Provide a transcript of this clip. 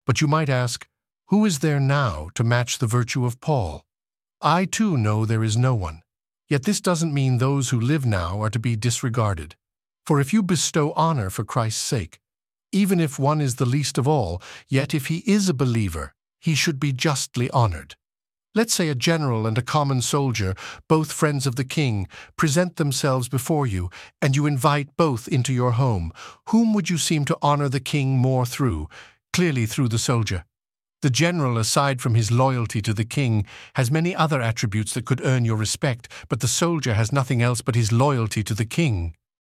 But you might ask, who is there now to match the virtue of Paul? I too know there is no one. Yet this doesn't mean those who live now are to be disregarded. For if you bestow honor for Christ's sake, even if one is the least of all, yet if he is a believer, he should be justly honored. Let's say a general and a common soldier, both friends of the king, present themselves before you, and you invite both into your home. Whom would you seem to honor the king more through? Clearly through the soldier. The general, aside from his loyalty to the king, has many other attributes that could earn your respect, but the soldier has nothing else but his loyalty to the king.